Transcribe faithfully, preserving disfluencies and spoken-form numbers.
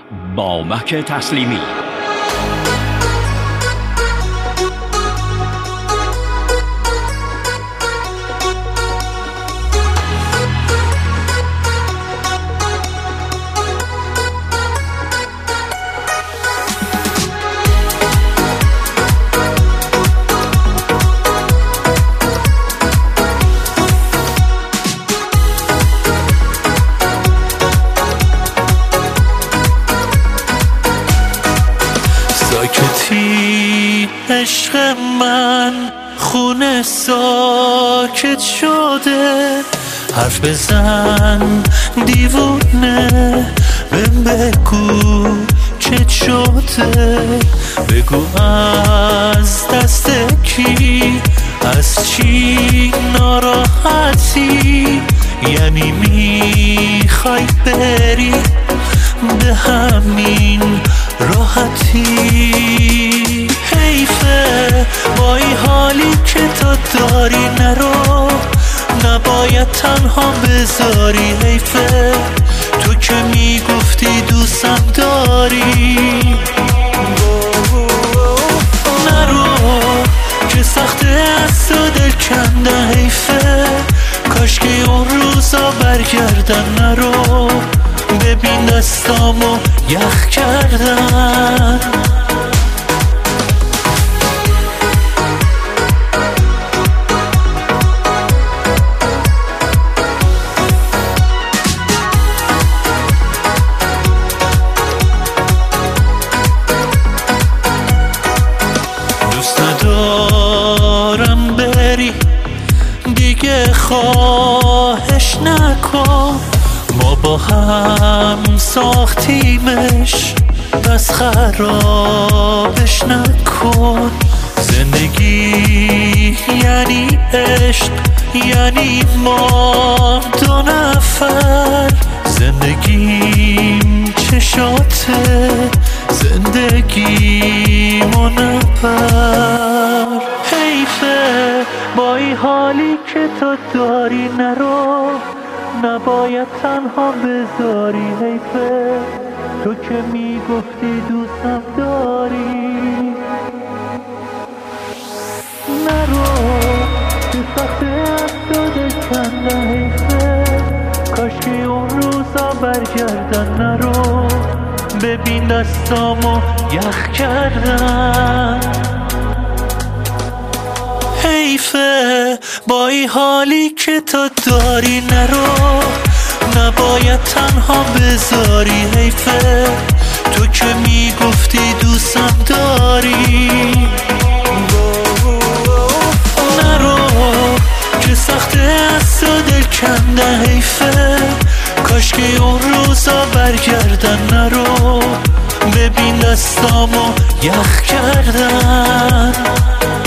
بابک تسلیمی. ساکتی عشق من، خونه ساکت شده، حرف بزن دیوونه، بهم بگو چت شده، بگو از دست کی، از چی ناراحتی، یعنی میخوای بری به همین راحتی. حیفه با این حالی که تو داری، نرو نباید تنها بذاری. حیفه تو که میگفتی دوستم داری، نرو که سخته از تو دل کندن. حیفه کاش که اون روزا برگردن. نرو ببین دستامو یخ کردن. دوست ندارم بری دیگه، خواهش نکن، ما با هم ساختیمش، پس خرابش نکن. زندگی یعنی عشق، یعنی ما دو نفر، زندگیم چشاته، زندگیمو نبر. حیفه با این حالی که تو داری، نرو نباید تنها بذاری. حیفه تو که میگفتی دوستم داری، نرو که سخته از تو دل کنده. حیفه کاش که اون روزا برگردن. نرو ببین دستامو یخ کردن. حیفه با این حالی که تو داری، نرو نباید تنها بذاری. حیفه تو که میگفتی دوستم داری، نرو که سخته از تو دل کنده. حیفه کاش که اون روزا برگردن. نرو ببین دستامو یخ کردن.